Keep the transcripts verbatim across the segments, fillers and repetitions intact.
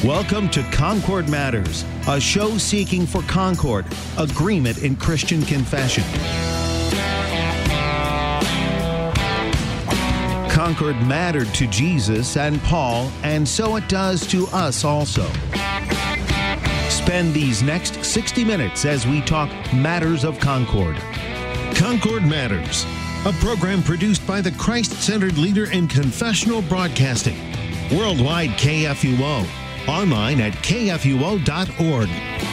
Welcome to Concord Matters, a show seeking for concord, agreement in Christian confession. Concord mattered to Jesus and Paul, and so it does to us also. Spend these next sixty minutes as we talk matters of Concord. Concord Matters, a program produced by the Christ-centered leader in confessional broadcasting. Worldwide K F U O. Online at K F U O dot org.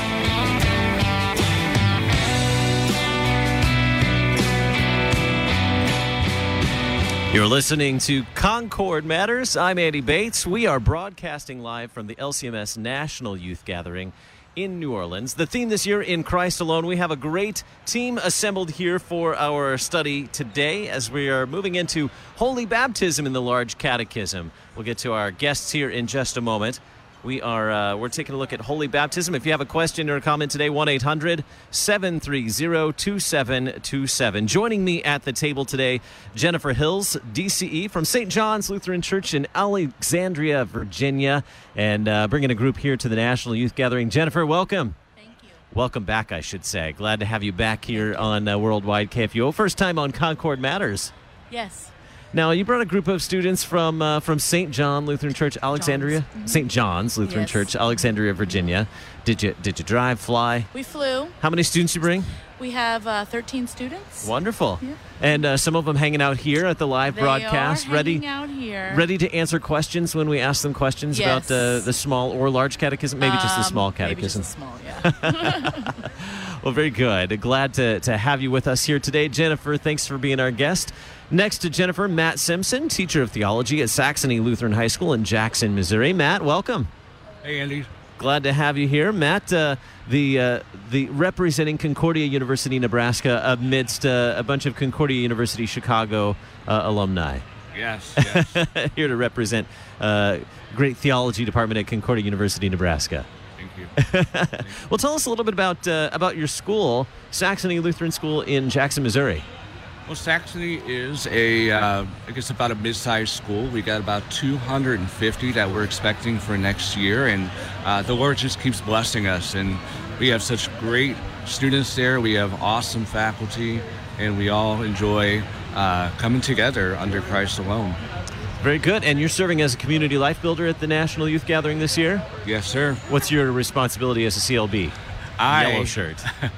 You're listening to Concord Matters. I'm Andy Bates. We are broadcasting live from the L C M S National Youth Gathering in New Orleans. The theme this year, In Christ Alone. We have a great team assembled here for our study today as we are moving into Holy Baptism in the Large Catechism. We'll get to our guests here in just a moment. We are uh, we're taking a look at Holy Baptism. If you have a question or a comment today, one eight hundred seven three zero two seven two seven. Joining me at the table today, Jennifer Hills, D C E from Saint John's Lutheran Church in Alexandria, Virginia, and uh, bringing a group here to the National Youth Gathering. Jennifer, welcome. Thank you. Welcome back, I should say. Glad to have you back here on uh, Worldwide K F U O. First time on Concord Matters. Yes. Now, you brought a group of students from uh, from Saint John Lutheran Church, Alexandria, Mm-hmm. Saint John's Lutheran Yes. Church, Alexandria, Virginia. Did you did you drive, fly? We flew. How many students you bring? We have uh, thirteen students. Wonderful. Yeah. And uh, some of them hanging out here at the live They broadcast, are ready hanging out here. ready to answer questions when we ask them questions Yes. about the the small or large catechism, maybe just the Um, small maybe just catechism. the small, yeah. Well, very good. Glad to, to have you with us here today. Jennifer, thanks for being our guest. Next to Jennifer, Matt Simpson, teacher of theology at Saxony Lutheran High School in Jackson, Missouri. Matt, welcome. Hey, Andy. Glad to have you here. Matt, uh, the uh, the representing Concordia University, Nebraska, amidst uh, a bunch of Concordia University Chicago uh, alumni. Yes, yes. Here to represent uh, great theology department at Concordia University, Nebraska. Thank you. Thank you. Well, tell us a little bit about uh, about your school, Saxony Lutheran School in Jackson, Missouri. Well, Saxony is a, uh, I guess, about a mid-sized school. We got about two hundred fifty that we're expecting for next year, and uh, the Lord just keeps blessing us. And we have such great students there. We have awesome faculty, and we all enjoy uh, coming together under Christ alone. Very good. And you're serving as a community life builder at the National Youth Gathering this year? Yes, sir. What's your responsibility as a C L B? I, Yellow shirt.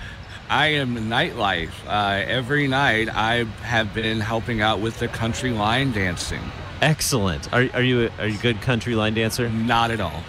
I am nightlife. Uh, every night I have been helping out with the country line dancing. Excellent. Are, are you a, are you a good country line dancer? Not at all.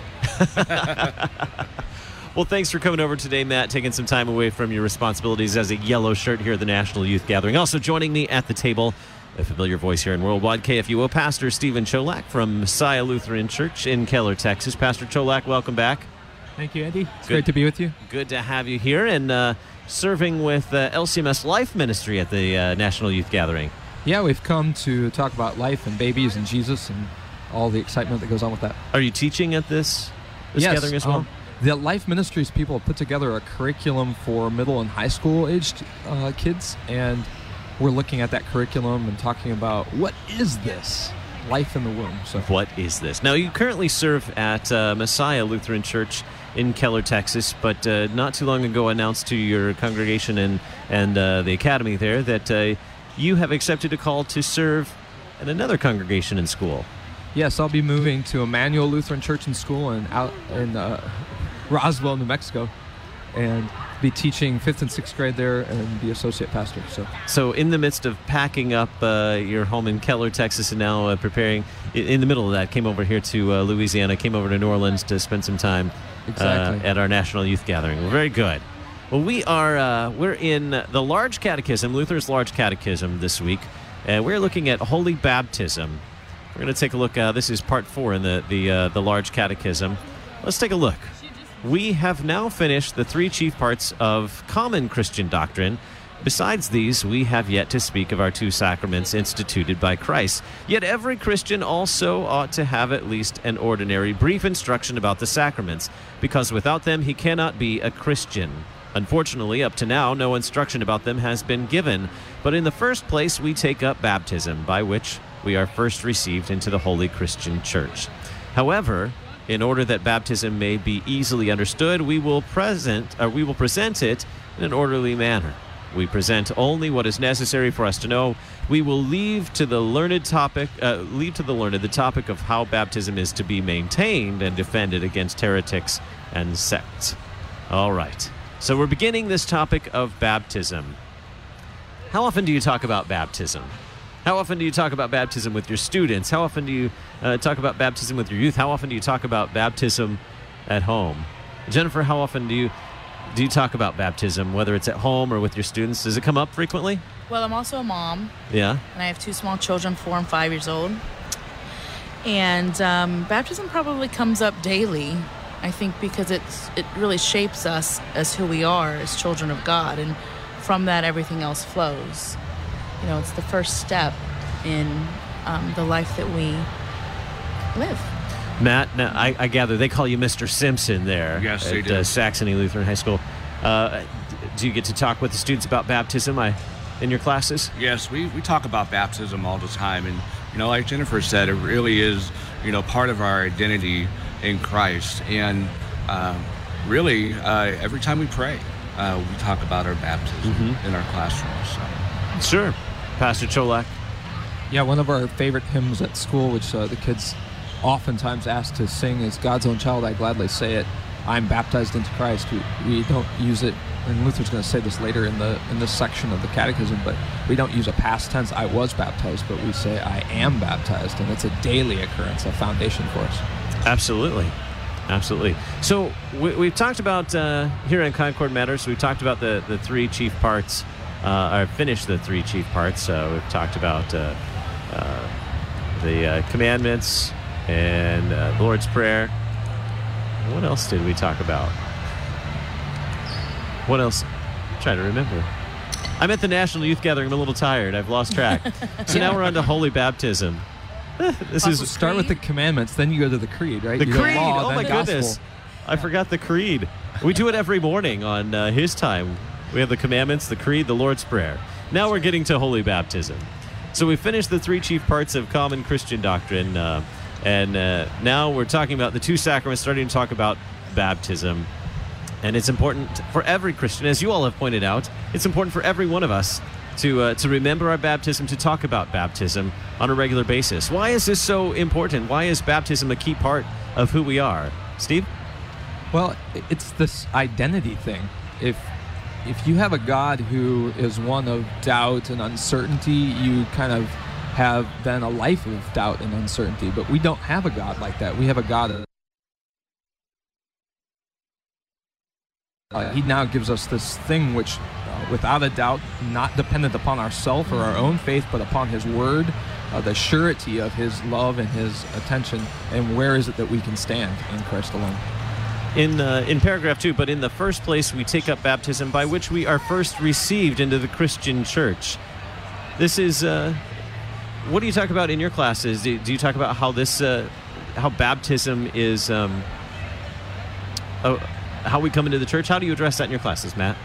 Well, thanks for coming over today, Matt, taking some time away from your responsibilities as a yellow shirt here at the National Youth Gathering. Also joining me at the table, a familiar voice here in Worldwide K F U O, Pastor Stephen Cholak from Messiah Lutheran Church in Keller, Texas. Pastor Cholak, welcome back. Thank you, Andy. It's Good. great to be with you. Good to have you here, and uh, serving with uh, L C M S Life Ministry at the uh, National Youth Gathering. Yeah, we've come to talk about life and babies and Jesus and all the excitement that goes on with that. Are you teaching at this, this yes, gathering as well? Um, the Life Ministries people have put together a curriculum for middle and high school aged uh, kids, and we're looking at that curriculum and talking about what is this life in the womb. So What is this? Now, you currently serve at uh, Messiah Lutheran Church in Keller, Texas, but uh, not too long ago announced to your congregation and, and uh, the academy there that uh, you have accepted a call to serve at another congregation in school. yes, I'll be moving to Emmanuel Lutheran Church and School in out in uh, Roswell, New Mexico, and be teaching fifth and sixth grade there and be associate pastor. So So in the midst of packing up uh, your home in Keller, Texas, and now uh, preparing, in, in the middle of that, came over here to uh, Louisiana, came over to New Orleans to spend some time Exactly. uh, at our National Youth Gathering. Well, very good. Well, we are uh, we're in the Large Catechism, Luther's Large Catechism this week, and we're looking at Holy Baptism. We're going to take a look. Uh, this is part four in the the uh, the Large Catechism. Let's take a look. We have now finished the three chief parts of common Christian doctrine. Besides these, we have yet to speak of our two sacraments instituted by Christ. Yet every Christian also ought to have at least an ordinary brief instruction about the sacraments, because without them he cannot be a Christian. Unfortunately, up to now, no instruction about them has been given. But in the first place, we take up baptism, by which we are first received into the Holy Christian Church. However, In order that baptism may be easily understood, we will present, or we will present it in an orderly manner. We present only what is necessary for us to know. We will leave to the learned topic, uh, leave to the learned the topic of how baptism is to be maintained and defended against heretics and sects. All right. So we're beginning this topic of baptism. How often do you talk about baptism? How often do you talk about baptism with your students? How often do you uh, talk about baptism with your youth? How often do you talk about baptism at home? Jennifer, how often do you do you talk about baptism, whether it's at home or with your students? Does it come up frequently? Well, I'm also a mom. Yeah. And I have two small children, four and five years old. And um, baptism probably comes up daily, I think, because it's it really shapes us as who we are as children of God. And from that, everything else flows. You know, it's the first step in um, the life that we live. Matt, now, I, I gather they call you Mister Simpson there Yes, at they do. Uh, Saxony Lutheran High School. Uh, do you get to talk with the students about baptism I, in your classes? Yes, we, we talk about baptism all the time. And, you know, like Jennifer said, it really is, you know, part of our identity in Christ. And uh, really, uh, every time we pray, uh, we talk about our baptism Mm-hmm. in our classrooms. So. Sure. Pastor Cholak. Yeah, one of our favorite hymns at school, which uh, the kids oftentimes asked to sing, is God's Own Child, I Gladly Say It. I'm baptized into Christ. We, we don't use it, and Luther's going to say this later in the in this section of the catechism, but we don't use a past tense, I was baptized, but we say I am baptized, and it's a daily occurrence, a foundation for us. Absolutely. Absolutely. So we, we've talked about, uh, here in Concord Matters, we've talked about the, the three chief parts, uh, or finished the three chief parts. Uh, we've talked about uh, uh, the uh, commandments and uh, the Lord's Prayer. What else did we talk about? What else? I'm trying to remember. I'm at the National Youth Gathering. I'm a little tired. I've lost track. So now we're on to Holy Baptism. This is Start with the commandments, then you go to the creed, right? the You go creed. law, Oh then my gospel. goodness. I forgot the creed. We do it every morning on uh, his time. We have the commandments, the creed, the Lord's Prayer. Now we're getting to Holy Baptism. So we finished the three chief parts of common Christian doctrine, uh, and uh, now we're talking about the two sacraments, starting to talk about baptism. And it's important for every Christian, as you all have pointed out, it's important for every one of us to uh, to remember our baptism, to talk about baptism on a regular basis. Why is this so important? Why is baptism a key part of who we are? Steve? Well, it's this identity thing. If if you have a God who is one of doubt and uncertainty, you kind of have then a life of doubt and uncertainty. But we don't have a God like that. We have a God. Uh, he now gives us this thing which, uh, without a doubt, not dependent upon ourself or our own faith, but upon his word, uh, the surety of his love and his attention. And where is it that we can stand in Christ alone? In uh, in paragraph two, but in the first place we take up baptism by which we are first received into the Christian church. This is, uh, what do you talk about in your classes? Do, do you talk about how this, uh, how baptism is, um, oh, how we come into the church? How do you address that in your classes, Matt?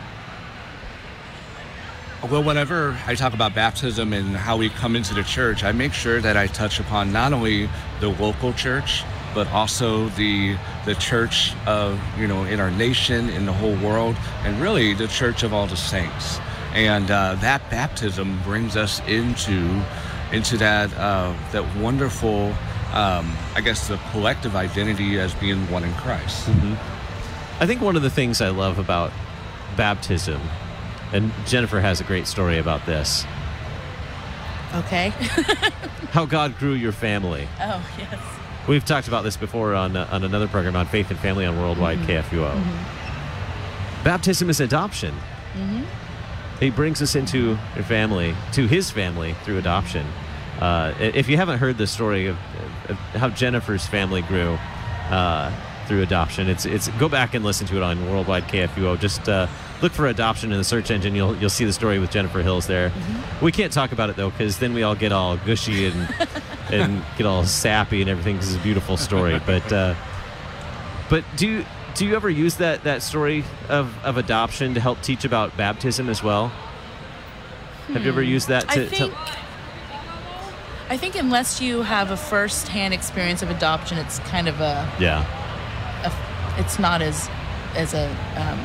Well, whenever I talk about baptism and how we come into the church, I make sure that I touch upon not only the local church, but also the the church of, you know, in our nation, in the whole world, and really the church of all the saints. And uh, that baptism brings us into into that uh, that wonderful, um, I guess, the collective identity as being one in Christ. Mm-hmm. I think one of the things I love about baptism, and Jennifer has a great story about this, Okay. how God grew your family. Oh, yes. We've talked about this before on uh, on another program on Faith and Family on Worldwide Mm-hmm. K F U O. Mm-hmm. Baptism is adoption. Mm-hmm. He brings us into your family, to his family through adoption. Uh, if you haven't heard the story of, of how Jennifer's family grew uh, through adoption, it's it's go back and listen to it on Worldwide K F U O. Just uh, look for adoption in the search engine. You'll you'll see the story with Jennifer Hills there. Mm-hmm. We can't talk about it though, because then we all get all gushy and and get all sappy and everything. Because it's a beautiful story. But uh, but do you, do you ever use that that story of, of adoption to help teach about baptism as well? Hmm. Have you ever used that to? I think to... I think unless you have a first-hand experience of adoption, it's kind of a, Yeah. a it's not as as a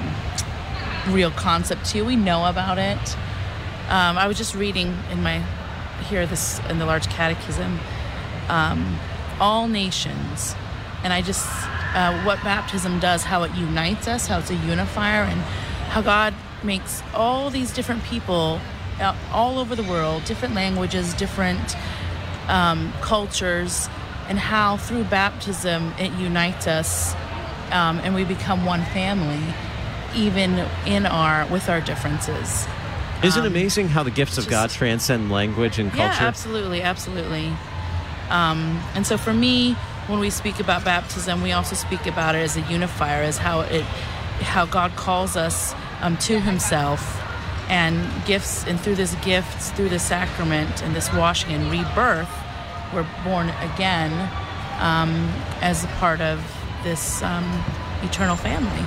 um, real concept to you. We know about it. Um, I was just reading in my here this in the Large Catechism, um, all nations, and I just uh, what baptism does, how it unites us, how it's a unifier, and how God makes all these different people out all over the world, different languages, different um, cultures, and how through baptism it unites us, um, and we become one family, even in our with our differences. Isn't it Um, amazing how the gifts of just- God transcend language and culture? Yeah, absolutely, absolutely. Um, and so for me, when we speak about baptism, we also speak about it as a unifier, as how it, how God calls us um, to Himself, and gifts, and through this gifts, through the sacrament and this washing and rebirth, we're born again um, as a part of this um, eternal family.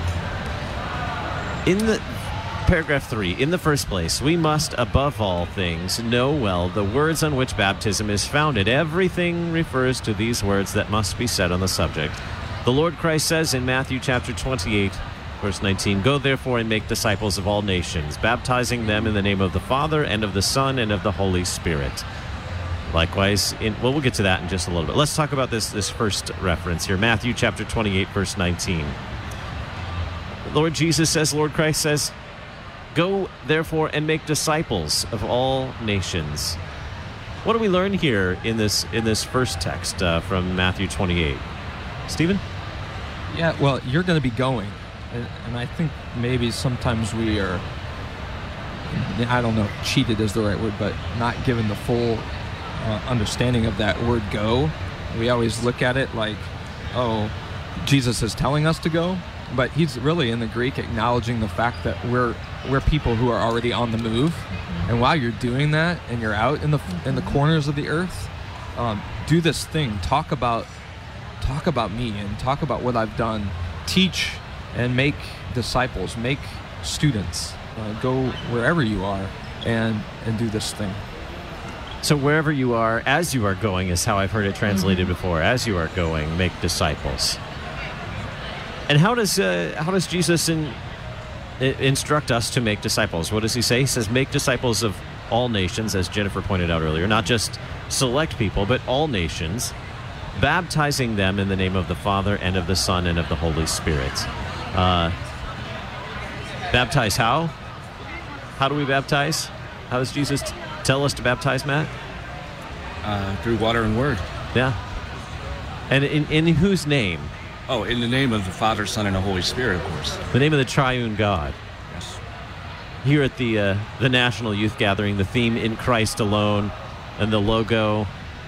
In the paragraph three, in the first place, we must, above all things, know well the words on which baptism is founded. Everything refers to these words that must be said on the subject. The Lord Christ says in Matthew chapter twenty-eight, verse nineteen, "Go therefore and make disciples of all nations, baptizing them in the name of the Father and of the Son and of the Holy Spirit." Likewise, in, well, we'll get to that in just a little bit. Let's talk about this, this first reference here, Matthew chapter twenty-eight, verse nineteen. Lord Jesus says, Lord Christ says, "Go, therefore, and make disciples of all nations." What do we learn here in this in this first text uh, from Matthew twenty-eight? Stephen? Yeah, well, you're going to be going. And, and I think maybe sometimes we are, I don't know, cheated is the right word, but not given the full uh, understanding of that word go. We always look at it like, oh, Jesus is telling us to go. But he's really in the Greek acknowledging the fact that we're we're people who are already on the move, mm-hmm. and while you're doing that and you're out in the mm-hmm. in the corners of the earth, um, do this thing. Talk about talk about me and talk about what I've done. Teach and make disciples, make students. Uh, go wherever you are and and do this thing. So wherever you are, as you are going, is how I've heard it translated mm-hmm. before. As you are going, make disciples. And how does uh, how does Jesus in, instruct us to make disciples? What does he say? He says, make disciples of all nations, as Jennifer pointed out earlier, not just select people, but all nations, baptizing them in the name of the Father and of the Son and of the Holy Spirit. Uh, baptize how? How do we baptize? How does Jesus t- tell us to baptize, Matt? Uh, through water and word. Yeah. And in, in whose name? Oh, in the name of the Father, Son, and the Holy Spirit, of course. The name of the triune God. Yes. Here at the uh, the National Youth Gathering, the theme, In Christ Alone, and the logo,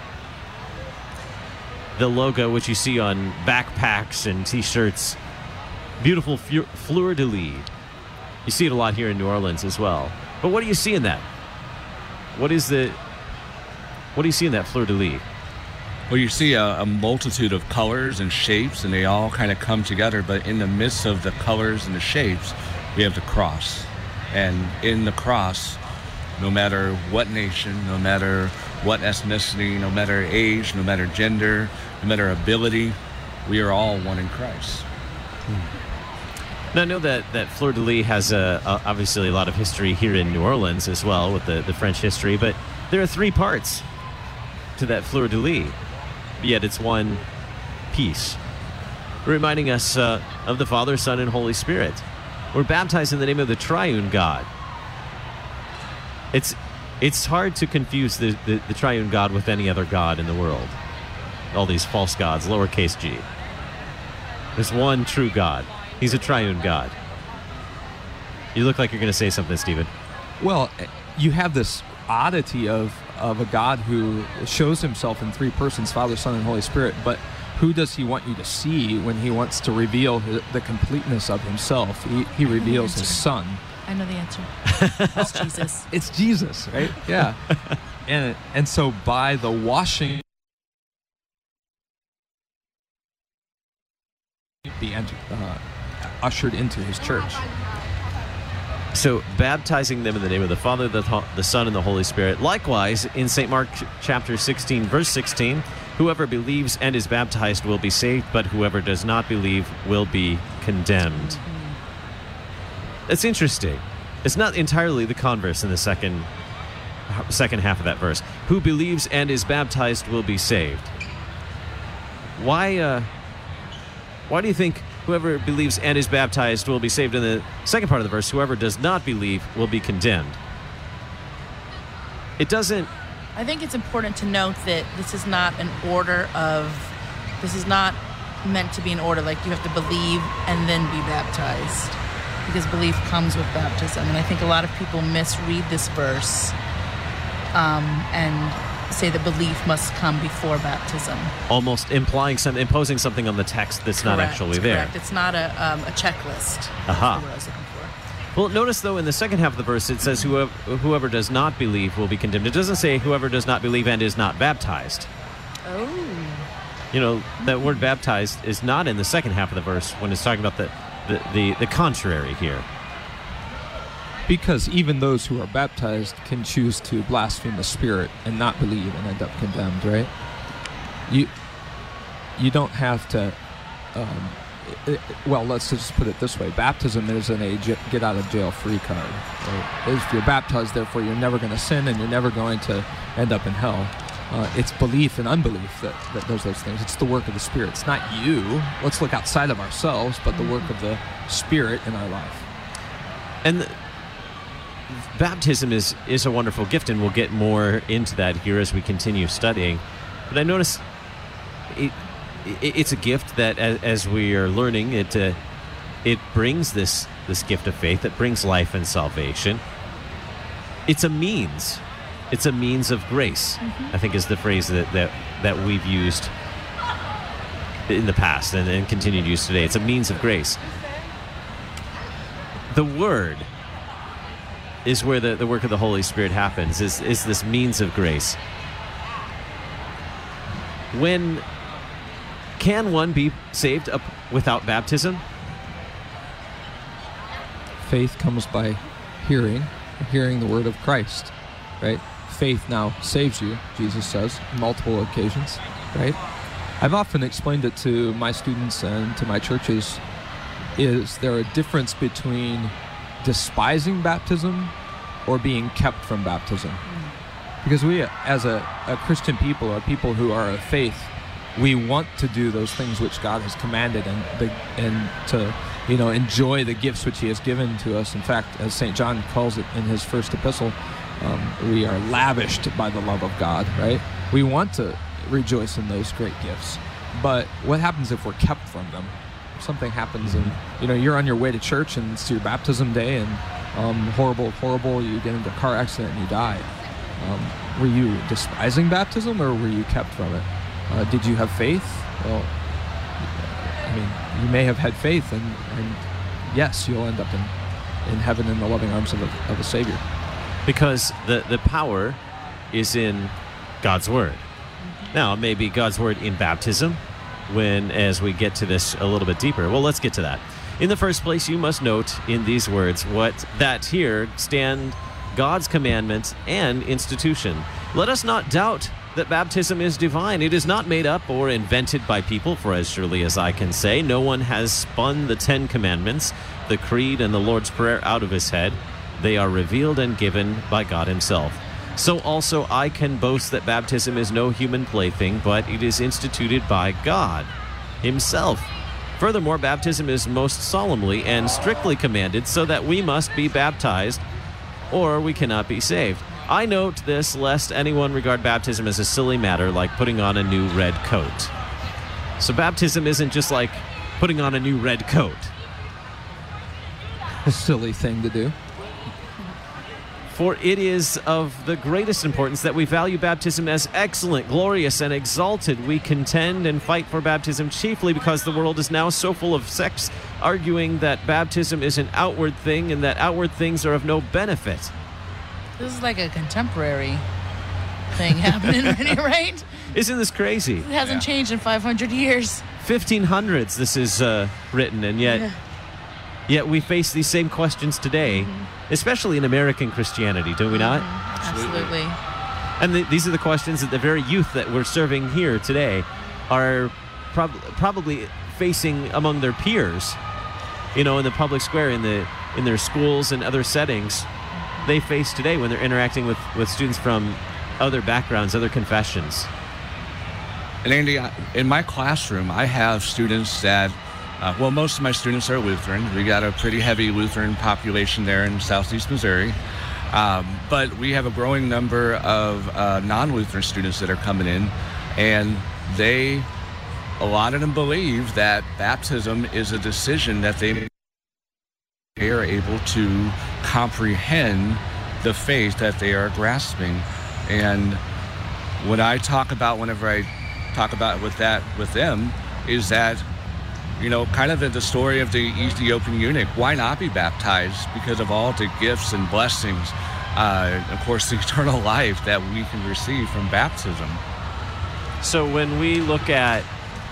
the logo which you see on backpacks and T-shirts, beautiful fu- fleur-de-lis. You see it a lot here in New Orleans as well. But what do you see in that? What is the, what do you see in that fleur-de-lis? Well, you see a, a multitude of colors and shapes, and they all kind of come together. But in the midst of the colors and the shapes, we have the cross. And in the cross, no matter what nation, no matter what ethnicity, no matter age, no matter gender, no matter ability, we are all one in Christ. Hmm. Now, I know that, that fleur-de-lis has a, a, obviously a lot of history here in New Orleans as well, with the, the French history, but there are three parts to that fleur-de-lis. Yet it's one piece, reminding us uh, of the Father, Son, and Holy Spirit. We're baptized in the name of the triune God. It's it's hard to confuse the, the, the triune God with any other God in the world. All these false gods, lowercase g. There's one true God. He's a triune God. You look like you're going to say something, Stephen. Well, you have this oddity of of a God who shows himself in three persons, Father, Son, and Holy Spirit, but who does he want you to see when he wants to reveal his, the completeness of himself? He, he reveals his Son. I know the answer. It's Jesus. It's Jesus, right? Yeah. and and so by the washing, be entered, uh, ushered into his church. So, baptizing them in the name of the Father, the, the Son, and the Holy Spirit. Likewise, in Saint Mark chapter sixteen, verse sixteen, whoever believes and is baptized will be saved, but whoever does not believe will be condemned. It's interesting. It's not entirely the converse in the second, second half of that verse. Who believes and is baptized will be saved. Why, uh, why do you think whoever believes and is baptized will be saved? In the second part of the verse, whoever does not believe will be condemned. It doesn't... I think it's important to note that this is not an order of... This is not meant to be an order like you have to believe and then be baptized. Because belief comes with baptism. And I think a lot of people misread this verse um, and say that belief must come before baptism. Almost implying some, imposing something on the text that's Correct, not actually there. Correct. It's not a, um, a checklist. Aha. That's the word I was looking for. Well, notice, though, in the second half of the verse, it says whoever, whoever does not believe will be condemned. It doesn't say whoever does not believe and is not baptized. Oh. You know, that word baptized is not in the second half of the verse when it's talking about the, the, the, the contrary here. Because even those who are baptized can choose to blaspheme the Spirit and not believe and end up condemned, right? You you don't have to, um, it, well, let's just put it this way. Baptism isn't a j- get-out-of-jail-free card. Right? If you're baptized, therefore you're never going to sin and you're never going to end up in hell. Uh, it's belief and unbelief that, that does those things. It's the work of the Spirit. It's not you. Let's look outside of ourselves, but the work of the Spirit in our life. And the, baptism is, is a wonderful gift, and we'll get more into that here as we continue studying. But I notice it, it, it's a gift that, as, as we are learning, it uh, it brings this, this gift of faith. It brings life and salvation. It's a means. It's a means of grace, mm-hmm. I think is the phrase that, that, that we've used in the past and, and continue to use today. It's a means of grace. The Word is where the, the work of the Holy Spirit happens, is, is this means of grace. When can one be saved up without baptism? Faith comes by hearing, hearing the word of Christ, right? Faith now saves you, Jesus says, on multiple occasions, right? I've often explained it to my students and to my churches. Is there a difference between despising baptism or being kept from baptism? Because we, as a, a Christian people, are people who are of faith. We want to do those things which God has commanded, and the, and to you know enjoy the gifts which He has given to us. In fact, as Saint John calls it in his first epistle, um, we are lavished by the love of God. Right? We want to rejoice in those great gifts, but what happens if we're kept from them? Something happens and you know you're on your way to church and it's your baptism day and um, horrible, horrible, you get into a car accident and you die. Um, were you despising baptism or were you kept from it? Uh, did you have faith? Well, I mean, you may have had faith and, and yes, you'll end up in, in heaven in the loving arms of a, of a Savior. Because the, the power is in God's Word. Now, it may be God's Word in baptism, when as we get to this a little bit deeper. Well, let's get to that. In the first place, you must note in these words what that here stand God's commandments and institution. Let us not doubt that baptism is divine. It is not made up or invented by people, for as surely as I can say, no one has spun the Ten Commandments, the Creed, and the Lord's Prayer out of his head. They are revealed and given by God Himself. So also I can boast that baptism is no human plaything, but it is instituted by God Himself. Furthermore, baptism is most solemnly and strictly commanded, so that we must be baptized, or we cannot be saved. I note this lest anyone regard baptism as a silly matter, like putting on a new red coat. So baptism isn't just like putting on a new red coat. Silly thing to do. For it is of the greatest importance that we value baptism as excellent, glorious, and exalted. We contend and fight for baptism chiefly because the world is now so full of sects arguing that baptism is an outward thing and that outward things are of no benefit. This is like a contemporary thing happening, right? Isn't this crazy? It hasn't yeah. changed in five hundred years. fifteen hundreds this is uh, written, and yet... Yeah. Yet we face these same questions today, mm-hmm. especially in American Christianity, do we not? Mm-hmm. Absolutely. And the, these are the questions that the very youth that we're serving here today are prob- probably facing among their peers, you know, in the public square, in the in their schools and other settings they face today when they're interacting with, with students from other backgrounds, other confessions. And Andy, in my classroom, I have students that, uh, well, most of my students are Lutheran. We got a pretty heavy Lutheran population there in southeast Missouri. Um, but we have a growing number of uh, non-Lutheran students that are coming in, and they, a lot of them believe that baptism is a decision that they are able to comprehend the faith that they are grasping. And what I talk about whenever I talk about with that with them is that, you know, kind of the, the story of the Ethiopian eunuch. Why not be baptized? Because of all the gifts and blessings, uh, of course, the eternal life that we can receive from baptism. So when we look at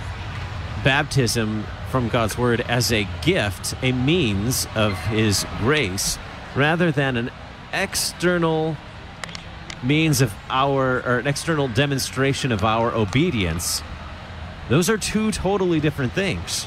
baptism from God's Word as a gift, a means of His grace, rather than an external means of our, or an external demonstration of our obedience, those are two totally different things.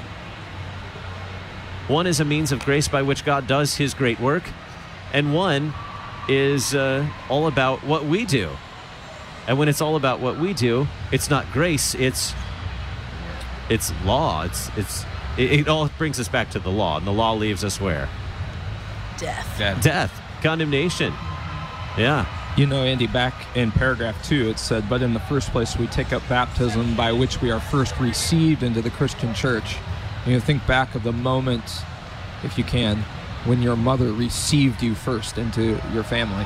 One is a means of grace by which God does His great work, and one is uh, all about what we do. And when it's all about what we do, it's not grace, it's it's law. It's it's it, it all brings us back to the law, and the law leaves us where? Death. Death. Death. Condemnation. Yeah. You know, Andy, back in paragraph two, it said, but in the first place, we take up baptism by which we are first received into the Christian church. And you think back of the moment, if you can, when your mother received you first into your family.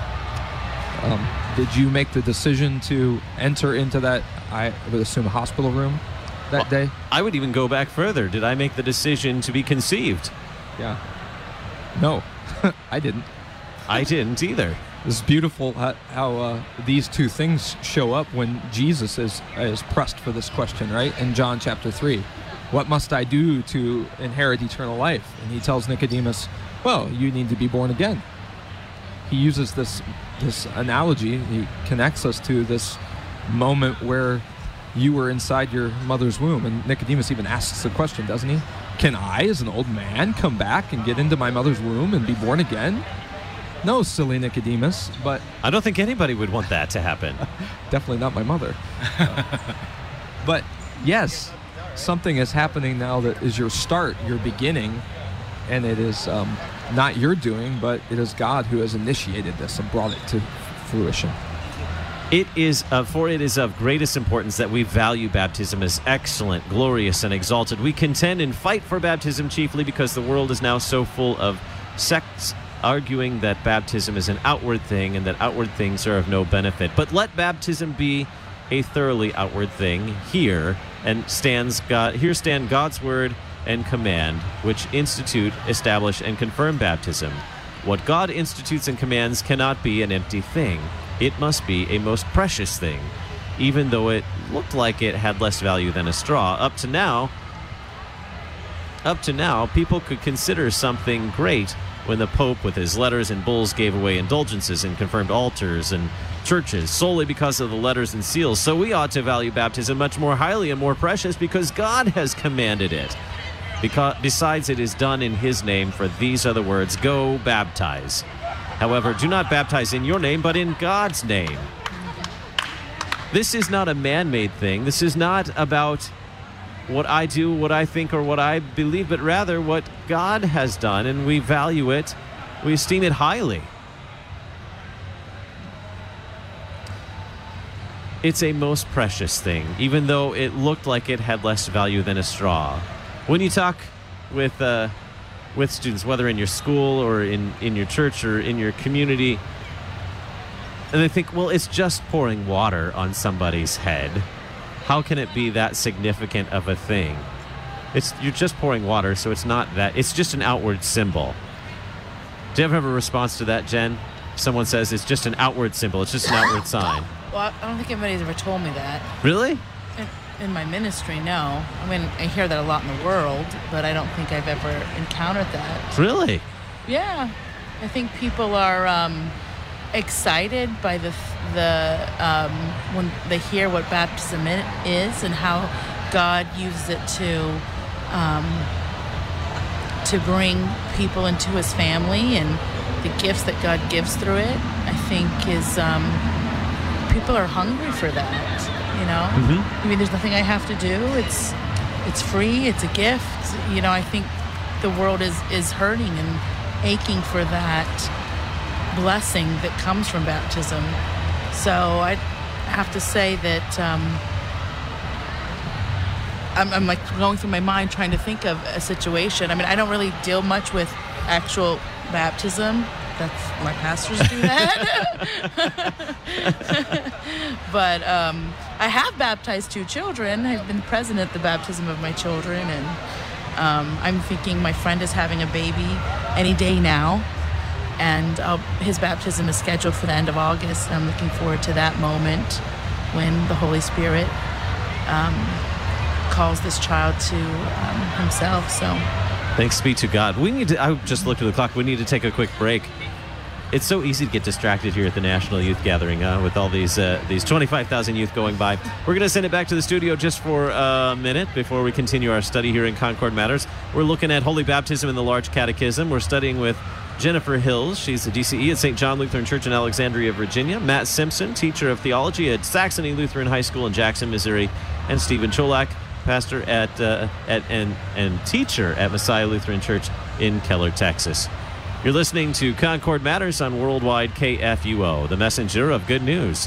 Um, did you make the decision to enter into that, I would assume, hospital room that well, day? I would even go back further. Did I make the decision to be conceived? Yeah. No, I didn't. I didn't either. It's beautiful how, how uh, these two things show up when Jesus is is pressed for this question, right? In John chapter three. What must I do to inherit eternal life? And he tells Nicodemus, well, you need to be born again. He uses this this analogy. He connects us to this moment where you were inside your mother's womb. And Nicodemus even asks the question, doesn't he? Can I, as an old man, come back and get into my mother's womb and be born again? No, silly Nicodemus, but... I don't think anybody would want that to happen. Definitely not my mother. Uh, but, yes, something is happening now that is your start, your beginning, and it is um, not your doing, but it is God who has initiated this and brought it to fruition. It is, uh, for it is of greatest importance that we value baptism as excellent, glorious, and exalted. We contend and fight for baptism chiefly because the world is now so full of sects arguing that baptism is an outward thing and that outward things are of no benefit. But let baptism be a thoroughly outward thing here, and stands God here stand God's word and command, which institute, establish, and confirm baptism. What God institutes and commands cannot be an empty thing. It must be a most precious thing, even though it looked like it had less value than a straw. Up to now, up to now, people could consider something great when the Pope, with his letters and bulls, gave away indulgences and confirmed altars and churches solely because of the letters and seals. So we ought to value baptism much more highly and more precious because God has commanded it. Because, besides, it is done in His name, for these are the words, go baptize. However, do not baptize in your name, but in God's name. This is not a man-made thing. This is not about what I do, what I think, or what I believe, but rather what God has done, and we value it, we esteem it highly. It's a most precious thing, even though it looked like it had less value than a straw. When you talk with uh, with students, whether in your school or in, in your church or in your community, and they think, well, it's just pouring water on somebody's head. How can it be that significant of a thing? It's you're just pouring water, so it's not that. It's just an outward symbol. Do you ever have a response to that, Jen? Someone says it's just an outward symbol. It's just an outward sign. Well, I don't think anybody's ever told me that. Really? in my ministry, no. I mean, I hear that a lot in the world, but I don't think I've ever encountered that. Really? Yeah. I think people are um, excited by the the um, when they hear what baptism is and how God uses it to um, to bring people into His family, and the gifts that God gives through it. I think is um, people are hungry for that. You know, mm-hmm. I mean, there's nothing I have to do. It's it's free. It's a gift. You know, I think the world is is hurting and aching for that blessing that comes from baptism. So I have to say that um, I'm, I'm like going through my mind trying to think of a situation. I mean, I don't really deal much with actual baptism. That's my pastors do that. But um, I have baptized two children. I've been present at the baptism of my children, and um, I'm thinking my friend is having a baby any day now, and I'll, his baptism is scheduled for the end of August. And I'm looking forward to that moment when the Holy Spirit um, calls this child to um, Himself. So. Thanks be to God. We need to, I just looked at the clock. We need to take a quick break. It's so easy to get distracted here at the National Youth Gathering uh, with all these uh, these twenty-five thousand youth going by. We're going to send it back to the studio just for a minute before we continue our study here in Concord Matters. We're looking at Holy Baptism in the Large Catechism. We're studying with Jennifer Hills. She's the D C E at Saint John Lutheran Church in Alexandria, Virginia. Matt Simpson, teacher of theology at Saxony Lutheran High School in Jackson, Missouri. And Stephen Cholak, pastor at, uh, at and, and teacher at Messiah Lutheran Church in Keller, Texas. You're listening to Concord Matters on Worldwide K F U O, the messenger of good news.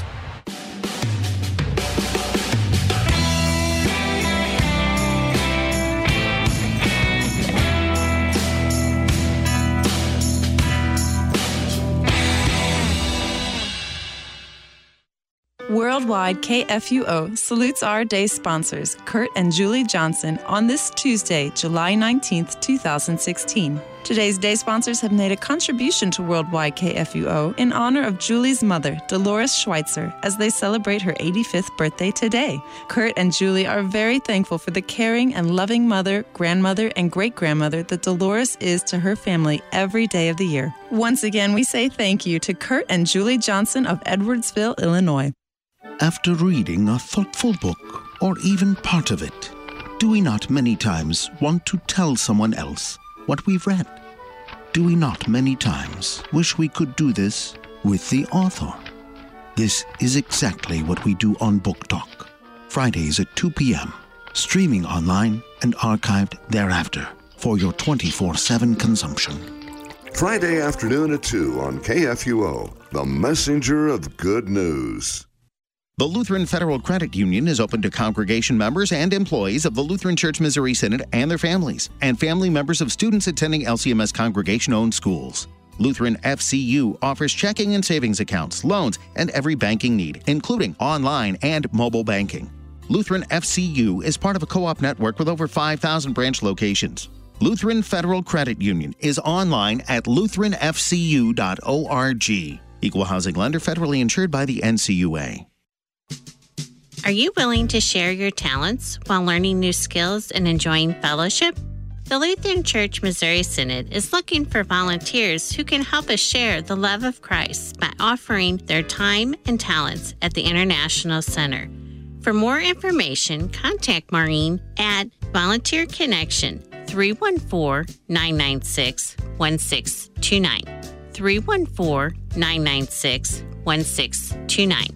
Worldwide K F U O salutes our day sponsors, Kurt and Julie Johnson, on this Tuesday, July nineteenth, twenty sixteen. Today's day sponsors have made a contribution to Worldwide K F U O in honor of Julie's mother, Dolores Schweitzer, as they celebrate her eighty-fifth birthday today. Kurt and Julie are very thankful for the caring and loving mother, grandmother, and great-grandmother that Dolores is to her family every day of the year. Once again, we say thank you to Kurt and Julie Johnson of Edwardsville, Illinois. After reading a thoughtful book, or even part of it, do we not many times want to tell someone else what we've read? Do we not many times wish we could do this with the author? This is exactly what we do on Book Talk, Fridays at two p.m., streaming online and archived thereafter for your twenty-four seven consumption. Friday afternoon at two on K F U O, the messenger of good news. The Lutheran Federal Credit Union is open to congregation members and employees of the Lutheran Church Missouri Synod and their families, and family members of students attending L C M S congregation-owned schools. Lutheran F C U offers checking and savings accounts, loans, and every banking need, including online and mobile banking. Lutheran F C U is part of a co-op network with over five thousand branch locations. Lutheran Federal Credit Union is online at lutheran f c u dot org. Equal housing lender, federally insured by the N C U A. Are you willing to share your talents while learning new skills and enjoying fellowship? The Lutheran Church Missouri Synod is looking for volunteers who can help us share the love of Christ by offering their time and talents at the International Center. For more information, contact Maureen at Volunteer Connection, three one four, nine nine six, one six two nine, three one four, nine nine six, one six two nine.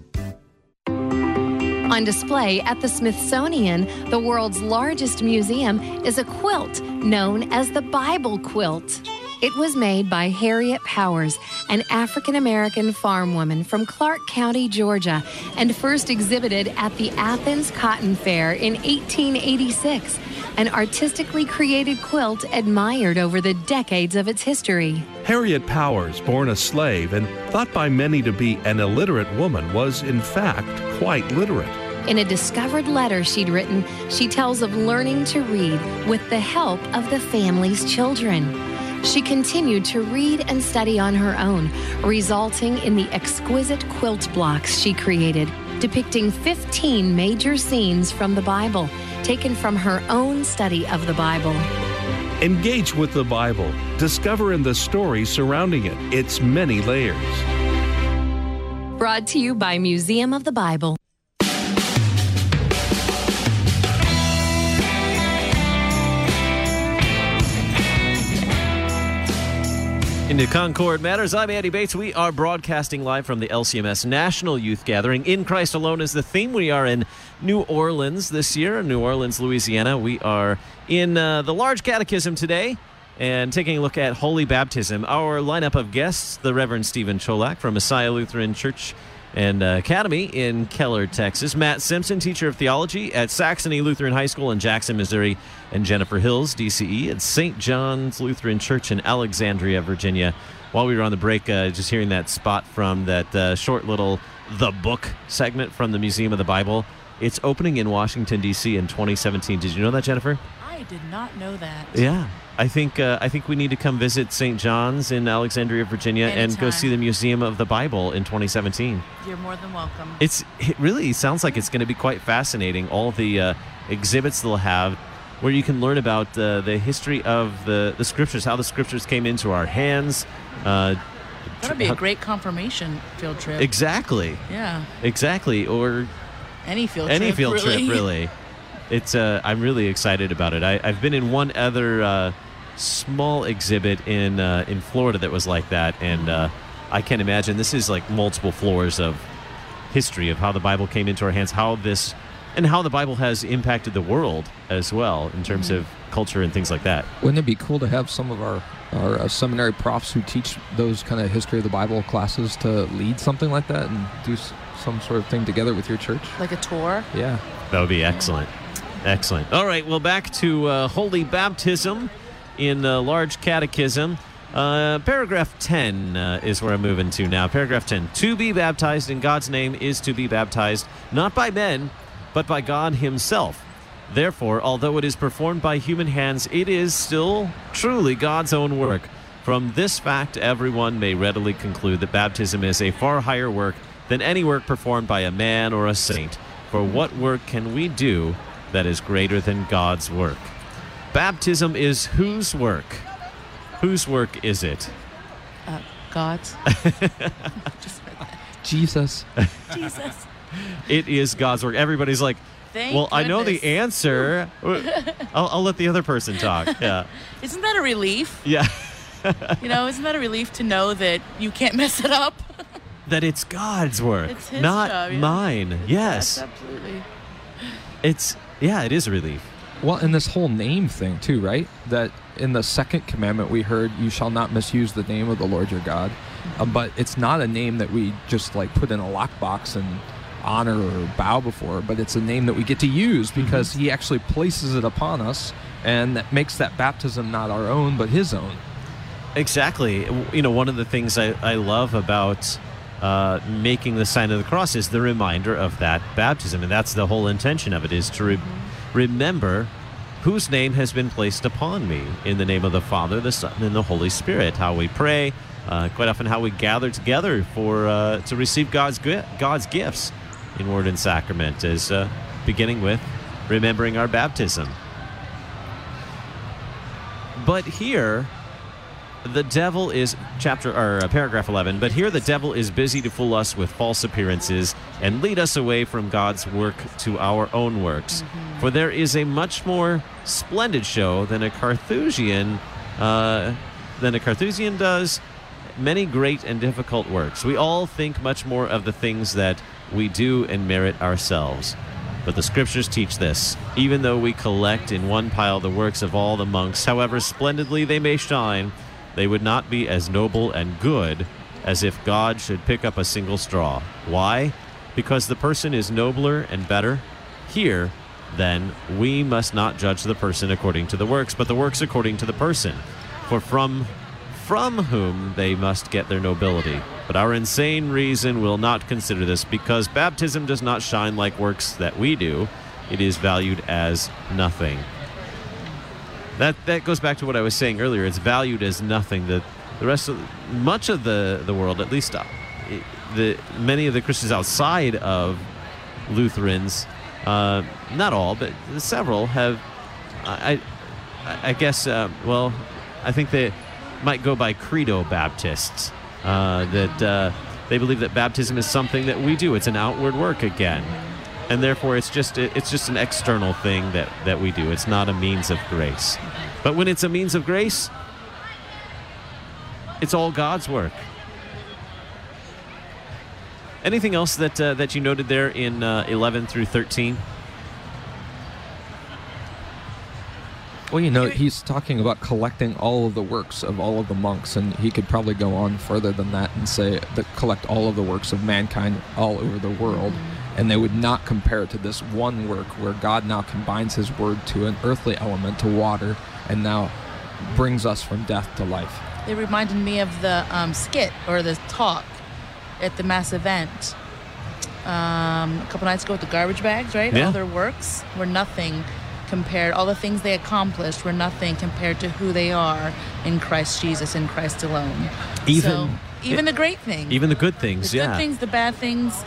On display at the Smithsonian, the world's largest museum, is a quilt known as the Bible quilt. It was made by Harriet Powers, an African-American farm woman from Clark County, Georgia, and first exhibited at the Athens Cotton Fair in eighteen eighty-six, an artistically created quilt admired over the decades of its history. Harriet Powers, born a slave and thought by many to be an illiterate woman, was in fact quite literate. In a discovered letter she'd written, she tells of learning to read with the help of the family's children. She continued to read and study on her own, resulting in the exquisite quilt blocks she created. depicting fifteen major scenes from the Bible, taken from her own study of the Bible. Engage with the Bible. Discover in the stories surrounding it its many layers. Brought to you by Museum of the Bible. Into Concord Matters, I'm Andy Bates. We are broadcasting live from the L C M S National Youth Gathering. In Christ Alone is the theme. We are in New Orleans this year, New Orleans, Louisiana. We are in uh, the Large Catechism today and taking a look at Holy Baptism. Our lineup of guests, the Reverend Stephen Cholak from Messiah Lutheran Church and uh, Academy in Keller, Texas. Matt Simpson, teacher of theology at Saxony Lutheran High School in Jackson, Missouri. And Jennifer Hills, D C E, at Saint John's Lutheran Church in Alexandria, Virginia. While we were on the break, uh, just hearing that spot from that uh, short little The Book segment from the Museum of the Bible. It's opening in Washington, D C in twenty seventeen. Did you know that, Jennifer? I did not know that. Yeah. I think uh, I think we need to come visit Saint John's in Alexandria, Virginia, Anytime. and go see the Museum of the Bible in twenty seventeen. You're more than welcome. It's It really sounds like it's going to be quite fascinating. All the uh, exhibits they'll have where you can learn about uh, the history of the, the Scriptures, how the Scriptures came into our hands. Uh, That'll be a great confirmation field trip. Exactly. Yeah. Exactly. Or any field any trip. field really. trip, really. It's uh, I'm really excited about it. I, I've been in one other uh, small exhibit in uh, in Florida that was like that, and uh, I can imagine this is like multiple floors of history of how the Bible came into our hands, how this, and how the Bible has impacted the world as well in terms Mm-hmm. of culture and things like that. Wouldn't it be cool to have some of our, our uh, seminary profs who teach those kind of history of the Bible classes to lead something like that and do s- some sort of thing together with your church? Like a tour? Yeah. That would be excellent. Excellent. All right, well, back to uh, Holy Baptism in the Large Catechism. Uh, paragraph ten uh, is where I'm moving to now. Paragraph ten. To be baptized in God's name is to be baptized not by men, but by God himself. Therefore, although it is performed by human hands, it is still truly God's own work. From this fact, everyone may readily conclude that baptism is a far higher work than any work performed by a man or a saint. For what work can we do that is greater than God's work? Baptism is whose work? Whose work is it? Uh, God's. Jesus. Jesus. It is God's work. Everybody's like, Thank well, I know the goodness. answer. I'll, I'll let the other person talk. Yeah. Isn't that a relief? Yeah. You know, isn't that a relief to know that you can't mess it up? That it's God's work, It's his not job, yeah. mine. Yes. Yes, absolutely. It's, yeah, it is a relief. Well, and this whole name thing, too, right? That in the second commandment we heard, you shall not misuse the name of the Lord your God. Uh, but it's not a name that we just like put in a lockbox and honor or bow before, but it's a name that we get to use because mm-hmm. he actually places it upon us, and that makes that baptism not our own, but his own. Exactly. You know, one of the things I, I love about uh, making the sign of the cross is the reminder of that baptism, and that's the whole intention of it, is to re- remember whose name has been placed upon me, in the name of the Father, the Son, and the Holy Spirit. How we pray, uh, quite often how we gather together for uh, to receive God's gi- God's gifts in word and sacrament, is uh, beginning with remembering our baptism. But here, the devil is, chapter or uh, paragraph eleven, but here the devil is busy to fool us with false appearances and lead us away from God's work to our own works. Mm-hmm. For there is a much more splendid show than a Carthusian, uh, than a Carthusian does many great and difficult works. We all think much more of the things that we do and merit ourselves. But the scriptures teach this. Even though we collect in one pile the works of all the monks, however splendidly they may shine, they would not be as noble and good as if God should pick up a single straw. Why? Because the person is nobler and better. Here, then, we must not judge the person according to the works, but the works according to the person. For from from whom they must get their nobility. But our insane reason will not consider this, because baptism does not shine like works that we do. It is valued as nothing. That that goes back to what I was saying earlier. It's valued as nothing. The the rest of much of the, the world, at least uh, the many of the Christians outside of Lutherans, uh, not all, but several have, I, I, I guess, uh, well, I think they might go by Credo Baptists, uh, that uh, they believe that baptism is something that we do. It's an outward work again. And therefore, it's just it's just an external thing that, that we do. It's not a means of grace. But when it's a means of grace, it's all God's work. Anything else that uh, that you noted there in uh, eleven through thirteen? Well, you know, he's talking about collecting all of the works of all of the monks, and he could probably go on further than that and say that collect all of the works of mankind all over the world, and they would not compare it to this one work where God now combines his word to an earthly element, to water, and now brings us from death to life. It reminded me of the um, skit or the talk at the mass event um, a couple nights ago with the garbage bags, right? Yeah. All their works were nothing compared, all the things they accomplished were nothing compared to who they are in Christ Jesus, in Christ alone. Even so, even the great things. Even the good things, the yeah. The good things, the bad things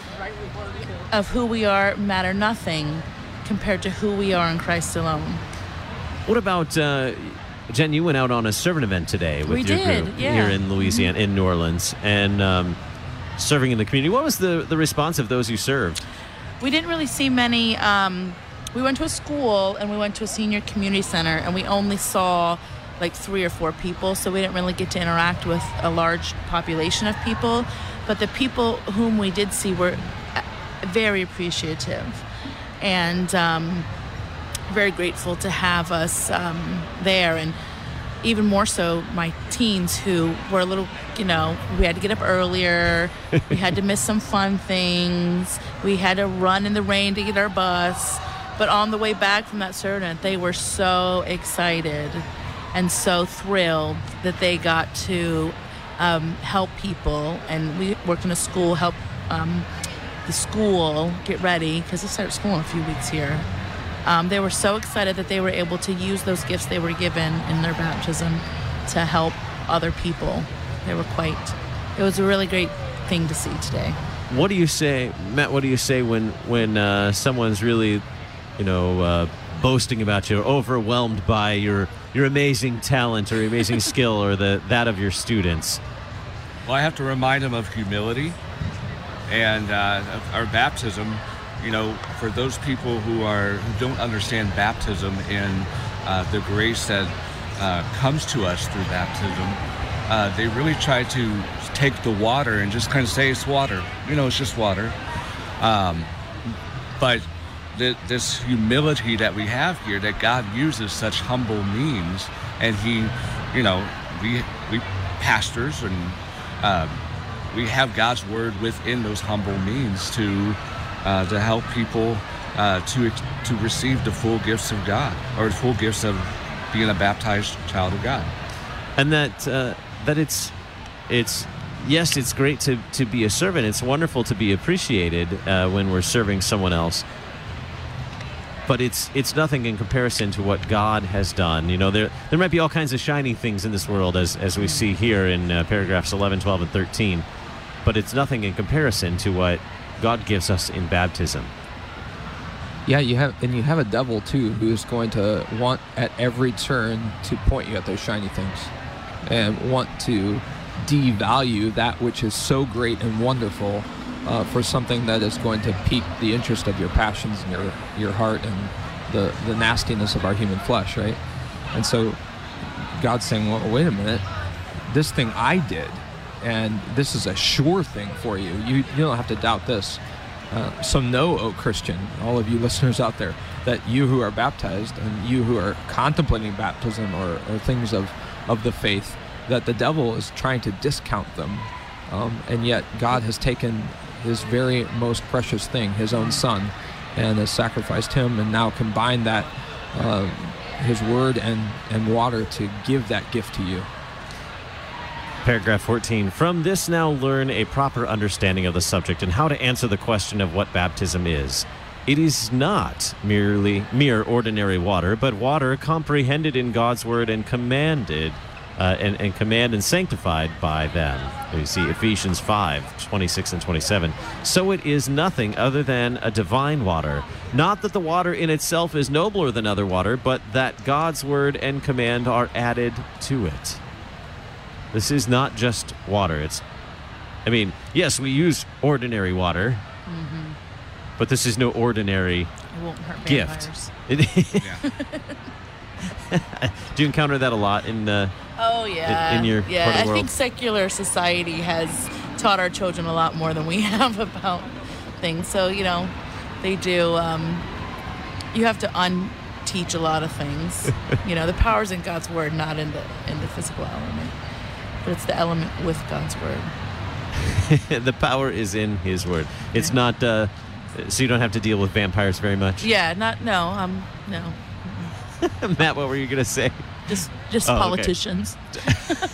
of who we are matter nothing compared to who we are in Christ alone. What about, uh, Jen, you went out on a servant event today with we your did, group yeah. here in Louisiana, mm-hmm. in New Orleans, and um, serving in the community. What was the, the response of those you served? We didn't really see many. Um, we went to a school and we went to a senior community center, and we only saw like three or four people, so we didn't really get to interact with a large population of people. But the people whom we did see were very appreciative and um, very grateful to have us um, there, and even more so my teens who were a little, you know, we had to get up earlier, we had to miss some fun things, we had to run in the rain to get our bus, but on the way back from that servant, they were so excited and so thrilled that they got to um, help people, and we worked in a school, help um, the school get ready, because they start school in a few weeks here. Um, they were so excited that they were able to use those gifts they were given in their baptism to help other people. They were quite, it was a really great thing to see today. What do you say, Matt, what do you say when, when uh, someone's really, you know, uh, boasting about you, or overwhelmed by your, your amazing talent or amazing skill, or the, that of your students? Well, I have to remind them of humility and uh, of our baptism. You know, for those people who are who don't understand baptism and uh, the grace that uh, comes to us through baptism, uh, they really try to take the water and just kind of say it's water. You know, it's just water. Um, but th- this humility that we have here, that God uses such humble means, and He, you know, we we pastors and uh, we have God's word within those humble means to. Uh, to help people uh, to to receive the full gifts of God, or the full gifts of being a baptized child of God. And that uh, that it's it's yes, it's great to, to be a servant. It's wonderful to be appreciated uh, when we're serving someone else. But it's it's nothing in comparison to what God has done. You know, there there might be all kinds of shiny things in this world, as as we see here in uh, paragraphs eleven, twelve, and thirteen. But it's nothing in comparison to what God gives us in baptism. Yeah, you have, and you have a devil too, who's going to want at every turn to point you at those shiny things, and want to devalue that which is so great and wonderful uh, for something that is going to pique the interest of your passions and your your heart and the the nastiness of our human flesh, right? And so God's saying, well, wait a minute, this thing I did, and this is a sure thing for you. You, you don't have to doubt this. Uh, so know, O Christian, all of you listeners out there, that you who are baptized and you who are contemplating baptism or, or things of, of the faith, that the devil is trying to discount them. Um, and yet God has taken his very most precious thing, his own son, and has sacrificed him, and now combined that, uh, his word and, and water, to give that gift to you. Paragraph fourteen. From this now learn a proper understanding of the subject and how to answer the question of what baptism is. It is not merely mere ordinary water, but water comprehended in God's word and commanded uh, and, and command and sanctified by them. You see Ephesians five, twenty-six and twenty-seven. So it is nothing other than a divine water. Not that the water in itself is nobler than other water, but that God's word and command are added to it. This is not just water. It's, I mean, yes, we use ordinary water, mm-hmm. but this is no ordinary It won't hurt gift. vampires. Do you encounter that a lot in uh, Oh, yeah. in, in your yeah, part of the I world? think secular society has taught our children a lot more than we have about things. So, you know, they do, um, you have to unteach a lot of things. You know, the power's in God's word, not in the, in the physical element. But it's the element with God's word. The power is in his word. It's yeah. not, uh, so you don't have to deal with vampires very much? Yeah, not, no, um, no. Matt, what were you going to say? Just just oh, politicians. Okay.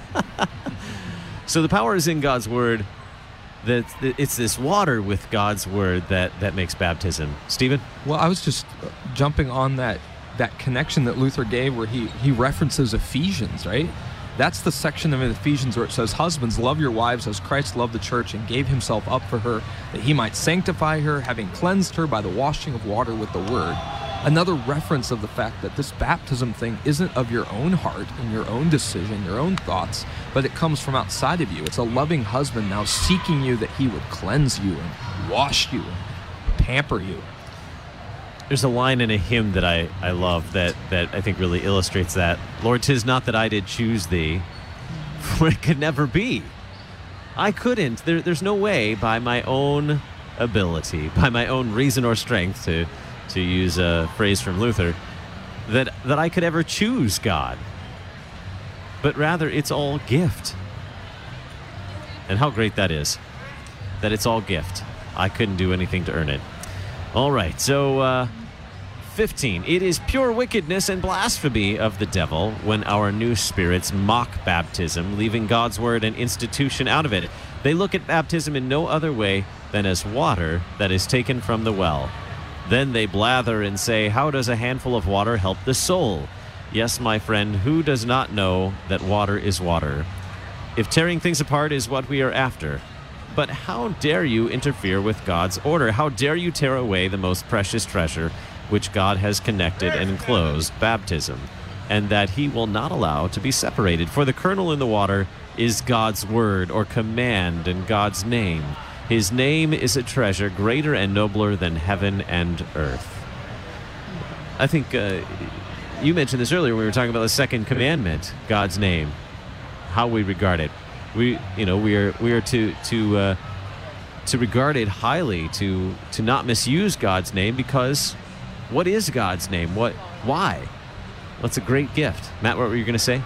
So the power is in God's word. That it's this water with God's word that, that makes baptism. Stephen? Well, I was just jumping on that that connection that Luther gave where he, he references Ephesians, right? That's the section of Ephesians where it says, "Husbands, love your wives as Christ loved the church and gave himself up for her, that he might sanctify her, having cleansed her by the washing of water with the word." Another reference of the fact that this baptism thing isn't of your own heart and your own decision, your own thoughts, but it comes from outside of you. It's a loving husband now seeking you that he would cleanse you and wash you and pamper you. There's a line in a hymn that I, I love that, that I think really illustrates that. "Lord, 'tis not that I did choose thee, for it could never be." I couldn't. There, there's no way by my own ability, by my own reason or strength, to to use a phrase from Luther, that, that I could ever choose God. But rather, it's all gift. And how great that is, that it's all gift. I couldn't do anything to earn it. All right, so uh, fifteen. It is pure wickedness and blasphemy of the devil when our new spirits mock baptism, leaving God's word and institution out of it. They look at baptism in no other way than as water that is taken from the well. Then they blather and say, "How does a handful of water help the soul?" Yes, my friend, who does not know that water is water? If tearing things apart is what we are after, but how dare you interfere with God's order? How dare you tear away the most precious treasure which God has connected and enclosed, baptism, and that he will not allow to be separated? For the kernel in the water is God's word or command and God's name. His name is a treasure greater and nobler than heaven and earth. I think uh, you mentioned this earlier when we were talking about the second commandment, God's name, how we regard it. We, you know, we are we are to to uh, to regard it highly, to to not misuse God's name, because what is God's name? What? Why? Well, it's a great gift. Matt, what were you going to say?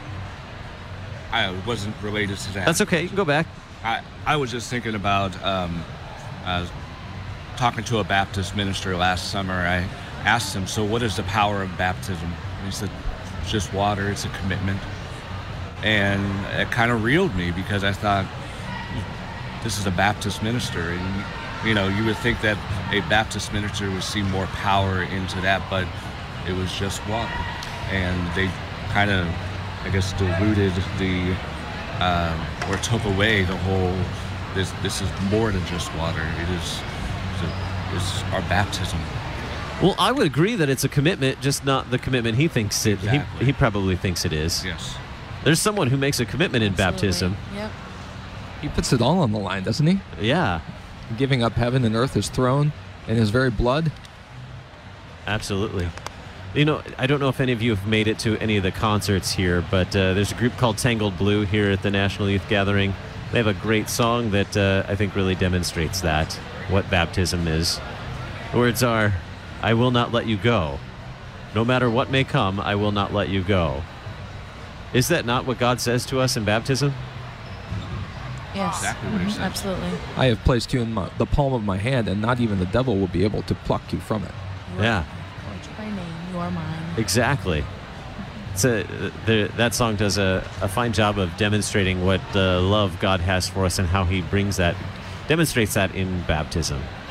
I wasn't related to that. That's okay. You can go back. I, I was just thinking about um, I was talking to a Baptist minister last summer. I asked him, "So what is the power of baptism?" And he said, "It's just water. It's a commitment." And it kind of reeled me, because I thought, this is a Baptist minister, and you know, you would think that a Baptist minister would see more power into that, but it was just water, and they kind of, I guess, diluted the uh, or took away the whole. This this is more than just water. It is it's our baptism. Well, I would agree that it's a commitment, just not the commitment he thinks it. Exactly. He he probably thinks it is. Yes. There's someone who makes a commitment in Absolutely. baptism. Yep. He puts it all on the line, doesn't he? Yeah, Giving up heaven and earth, his throne, and his very blood. absolutely. You know, I don't know if any of you have made it to any of the concerts here, but uh, there's a group called Tangled Blue here at the National Youth Gathering. They have a great song that uh, I think really demonstrates that, what baptism is. The words are, "I will not let you go. No matter what may come, I will not let you go." Is that not what God says to us in baptism? Yes. Exactly what he Mhm, said. absolutely. I have placed you in my, the palm of my hand, and not even the devil will be able to pluck you from it. Yeah, Called you by name, you are mine. exactly. It's a, the, that song does a, a fine job of demonstrating what uh, love God has for us and how he brings that, demonstrates that in baptism.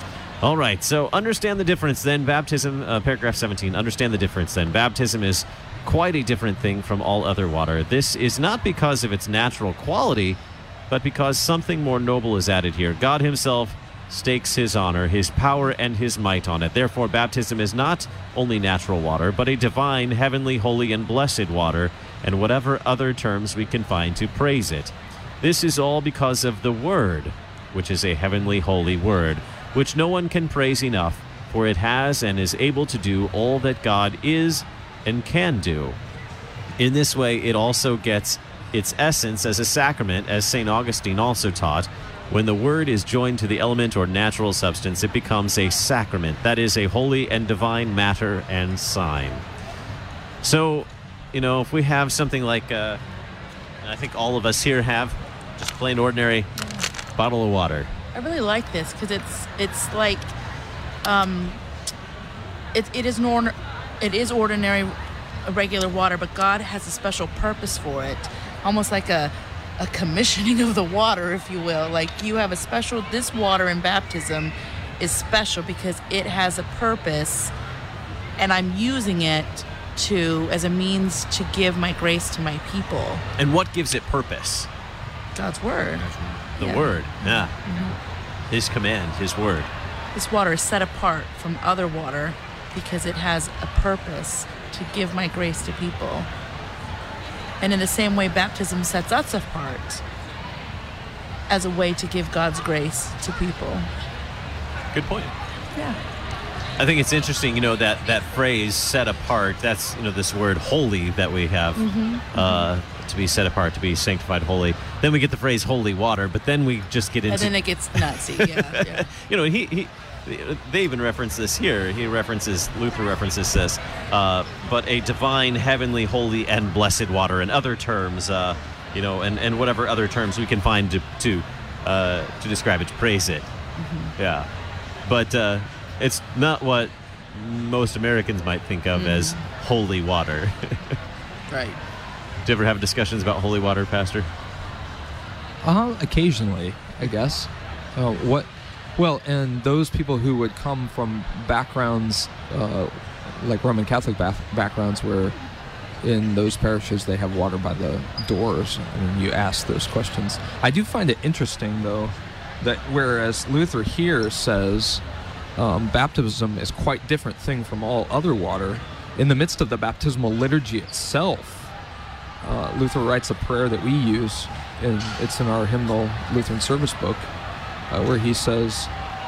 All right, so understand the difference then. Baptism, uh, paragraph seventeen, understand the difference then. Baptism is quite a different thing from all other water. This is not because of its natural quality, but because something more noble is added here. God himself stakes his honor, his power, and his might on it. Therefore, baptism is not only natural water, but a divine, heavenly, holy, and blessed water, and whatever other terms we can find to praise it. This is all because of the Word, which is a heavenly, holy Word, which no one can praise enough, for it has and is able to do all that God is and can do. In this way, it also gets its essence as a sacrament, as Saint Augustine also taught. When the Word is joined to the element or natural substance, it becomes a sacrament, that is, a holy and divine matter and sign. So, you know, if we have something like, uh, I think all of us here have, just plain ordinary bottle of water. I really like this because it's it's like um, it it is nor it is ordinary, regular water, but God has a special purpose for it, almost like a a commissioning of the water, if you will. Like you have a special. This water in baptism is special because it has a purpose, and I'm using it to as a means to give my grace to my people. And what gives it purpose? God's word. The Yeah. Word, yeah. Mm-hmm. His command, his word. This water is set apart from other water because it has a purpose to give my grace to people. And in the same way, baptism sets us apart as a way to give God's grace to people. Good point. Yeah. I think it's interesting, you know, that, that phrase, set apart, that's, you know, this word holy that we have, Mhm. uh, to be set apart, to be sanctified, holy. Then we get the phrase holy water, but then we just get into... And then it gets nutsy, yeah. yeah. You know, he, he, they even reference this here. He references, Luther references this, uh, but a divine, heavenly, holy, and blessed water, and other terms, uh, you know, and, and whatever other terms we can find to to, uh, to describe it, to praise it. Mm-hmm. Yeah. But uh, it's not what most Americans might think of Mm. as holy water. Right. Do you ever have discussions about holy water, Pastor? Uh, occasionally, I guess. Uh, what? Well, and those people who would come from backgrounds uh, like Roman Catholic bath- backgrounds, where in those parishes they have water by the doors. I mean, you ask those questions. I do find it interesting, though, that whereas Luther here says um, baptism is quite different thing from all other water, in the midst of the baptismal liturgy itself, uh, Luther writes a prayer that we use, and it's in our hymnal Lutheran service book, uh, where he says,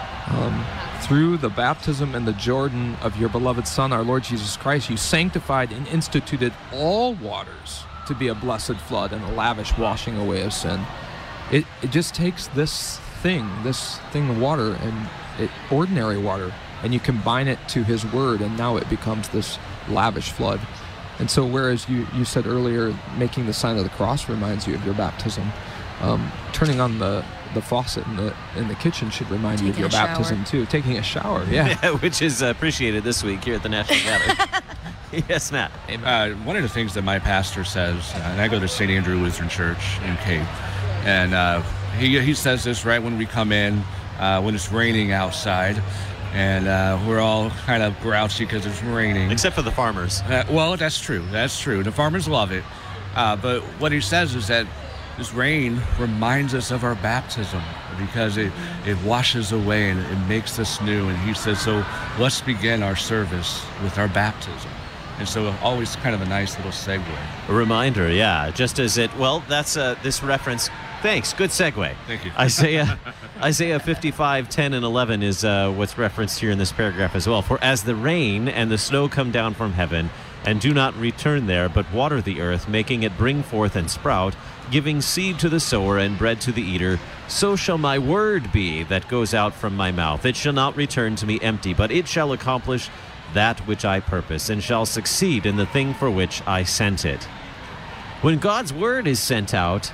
um, through the baptism in the Jordan of your beloved Son, our Lord Jesus Christ, you sanctified and instituted all waters to be a blessed flood and a lavish washing away of sin. It, it just takes this thing, this thing of water, and it, ordinary water, and you combine it to his word, and now it becomes this lavish flood. And so whereas you, you said earlier, making the sign of the cross reminds you of your baptism, um, turning on the, the faucet in the in the kitchen should remind you of Taking your a shower. baptism too. Taking a shower, yeah. Yeah, which is appreciated this week here at the National Gathering. Yes, Matt. Uh, one of the things that my pastor says, uh, and I go to Saint Andrew Lutheran Church in Cape, and uh, he he says this right when we come in, uh, when it's raining outside, and uh, we're all kind of grouchy because it's raining. Except for the farmers. Uh, well, that's true. That's true. The farmers love it. Uh, but what he says is that this rain reminds us of our baptism because it, it washes away and it makes us new. And he says, so let's begin our service with our baptism. And so always kind of a nice little segue. A reminder, yeah. Just as it, well, that's uh, this reference. Thanks. Good segue. Thank you. Isaiah Isaiah fifty-five, ten and eleven is uh, what's referenced here in this paragraph as well. For as the rain and the snow come down from heaven and do not return there, but water the earth, making it bring forth and sprout, giving seed to the sower and bread to the eater, so shall my word be that goes out from my mouth. It shall not return to me empty, but it shall accomplish that which I purpose, and shall succeed in the thing for which I sent it. When God's word is sent out,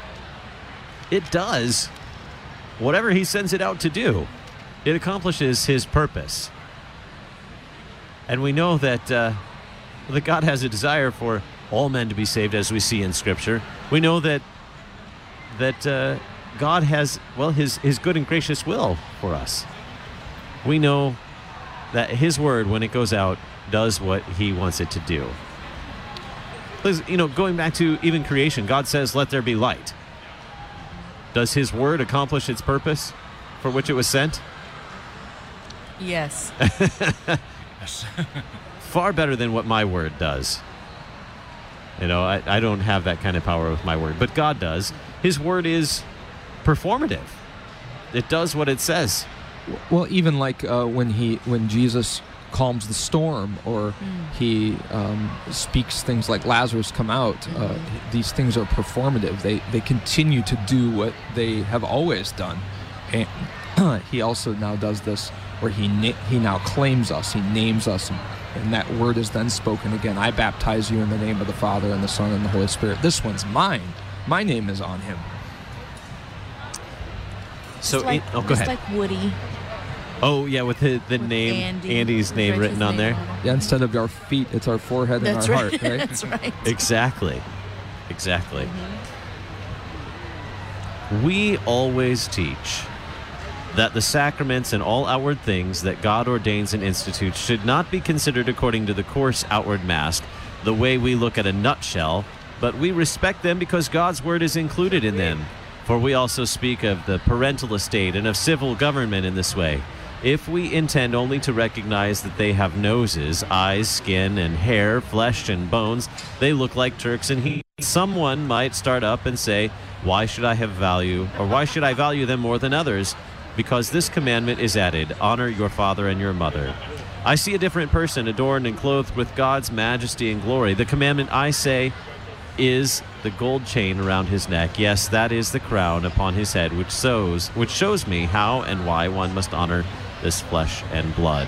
it does whatever he sends it out to do. It accomplishes his purpose. And we know that, uh, that God has a desire for all men to be saved, as we see in Scripture. We know that that uh, God has, well, his, his good and gracious will for us. we know that his word, when it goes out, does what he wants it to do. Because, you know, going back to even creation, God says, let there be light. Does his word accomplish its purpose for which it was sent? Yes. Far better than what my word does. You know, I, I don't have that kind of power with my word, but God does. His word is performative. It does what it says. Well, even like uh, when he, when Jesus calms the storm, or mm. he um, speaks things like Lazarus come out, mm-hmm. uh, these things are performative. They they continue to do what they have always done. And he also now does this where he na- he now claims us, he names us, and, and that word is then spoken again. I baptize you in the name of the Father and the Son and the Holy Spirit. This one's mine. My name is on him. So, like, it, oh, go just ahead. like Woody. Oh, yeah, with the, the with name, Andy, Andy's name written on there. Yeah, instead of our feet, it's our forehead That's and our right. heart, right? That's right. Exactly. Exactly. Mm-hmm. We always teach that the sacraments and all outward things that God ordains and institutes should not be considered according to the coarse outward mask, the way we look at a nutshell, but we respect them because God's word is included in them. For we also speak of the parental estate and of civil government in this way. If we intend only to recognize that they have noses, eyes, skin, and hair, flesh, and bones, they look like Turks and heathens. Someone might start up and say, why should I have value, or why should I value them more than others? Because this commandment is added, honor your father and your mother. I see a different person adorned and clothed with God's majesty and glory. The commandment, I say, is the gold chain around his neck. Yes, that is the crown upon his head, which shows, which shows me how and why one must honor this flesh and blood.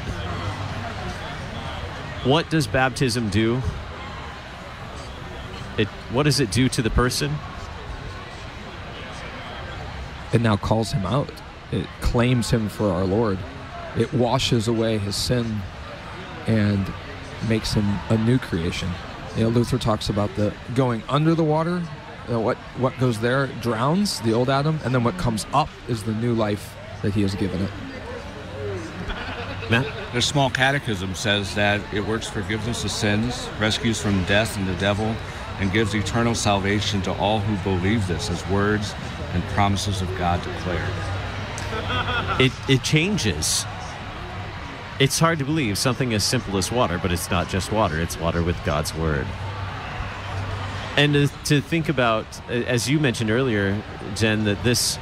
What does baptism do? It, what does it do to the person? It now calls him out. It claims him for our Lord. It washes away his sin and makes him a new creation. You know, Luther talks about the going under the water. You know, what what goes there drowns the old Adam, and then what comes up is the new life that he has given it. Matt? The Small Catechism says that it works forgiveness of sins, rescues from death and the devil, and gives eternal salvation to all who believe this, as words and promises of God declare. It it changes. It's hard to believe something as simple as water, but it's not just water. It's water with God's word. And to, to think about, as you mentioned earlier, Jen, that this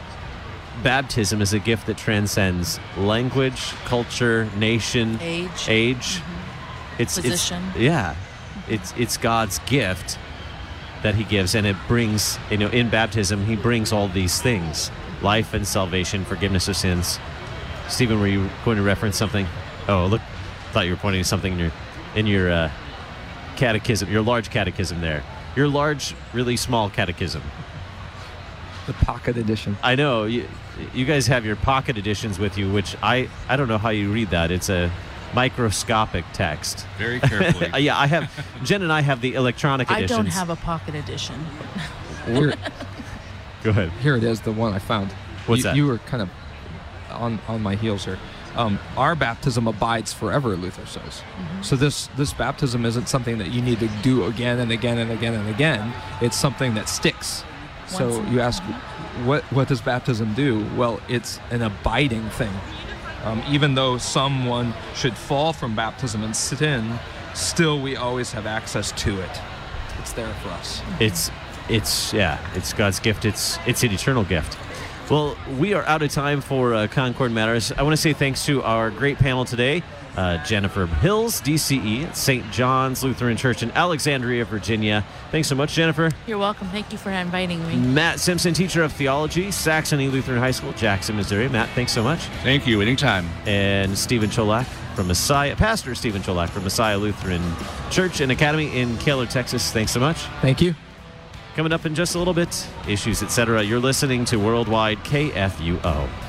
baptism is a gift that transcends language, culture, nation, age, age. Mm-hmm. It's position. It's, yeah, it's it's God's gift that He gives, and it brings, you know, in baptism, He brings all these things: life and salvation, forgiveness of sins. Stephen, were you going to reference something? Oh, look, thought you were pointing to something in your in your uh, catechism, your large catechism there. Your large, really small catechism. The pocket edition. I know. You, you guys have your pocket editions with you, which I, I don't know how you read that. It's a microscopic text. Very carefully. Yeah, I have. Jen and I have the electronic editions. I don't have a pocket edition. Here, Go ahead. Here it is, the one I found. What's you, that? You were kind of on on my heels here. Um, our baptism abides forever, Luther says. Mm-hmm. So this this baptism isn't something that you need to do again and again and again and again. It's something that sticks. Once so you ask, what what does baptism do? Well, it's an abiding thing. Um, even though someone should fall from baptism and sin, still we always have access to it. It's there for us. It's it's yeah, it's God's gift. It's it's an eternal gift. Well, we are out of time for uh, Concord Matters. I want to say thanks to our great panel today, uh, Jennifer Hills, D C E at Saint John's Lutheran Church in Alexandria, Virginia. Thanks so much, Jennifer. You're welcome. Thank you for inviting me. Matt Simpson, teacher of theology, Saxony Lutheran High School, Jackson, Missouri. Matt, thanks so much. Thank you. Anytime. And Stephen Cholak from Messiah, Pastor Stephen Cholak from Messiah Lutheran Church and Academy in Keller, Texas. Thanks so much. Thank you. Coming up in just a little bit, issues, et cetera. You're listening to Worldwide K F U O.